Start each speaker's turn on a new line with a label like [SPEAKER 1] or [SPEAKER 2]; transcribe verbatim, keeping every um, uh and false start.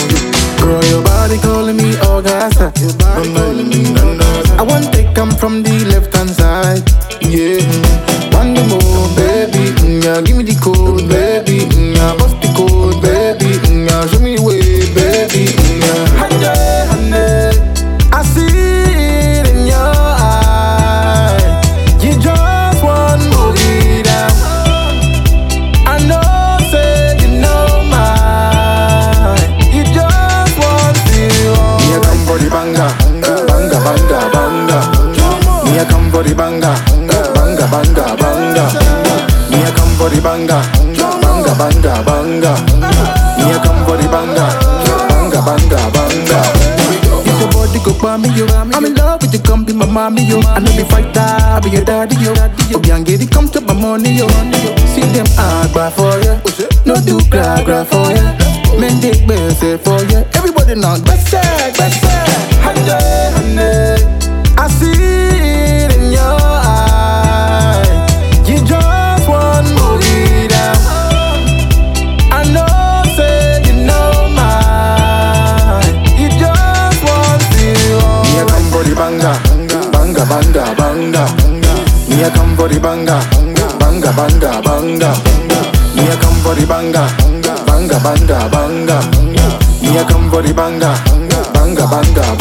[SPEAKER 1] Girl, your body calling me Augusta. Your body calling me Augusta. I want to come from the left hand side. Yeah. One more, baby. Mm, yeah, give me the code, baby. Mm, yeah, bust the code, baby. Mm, yeah, show me the way, baby. Mm, yeah. Honey, honey, I see it in your eyes. You just want to move it down. I know, say you know mine. You just want to. Me a come for the banga, banga, banga, banga. Me a come for the banga, banga, banga, banga. Me a come for the banga, banga, banga, banga. Me a come for the banga, banga, banga, banga. If your body go by me, yo, I'm in love with you, come be my mommy, yo. I know be fighter, I be your daddy, yo. Oh, can't get it, come to my money, yo. See them hard, buy for ya. No do cry, cry for ya. Men take best for ya. Everybody knock, best side, best side. Honey, honey, I see it in your eyes. You just want to move it down. I know, say you know mine. You just want to. Me a come for the banga, banga, banga, banga. Me a come for the banga, banga, banga, banga. Me a come for the banga, banga, banga, banga. Me a come for the banga, banga, banga,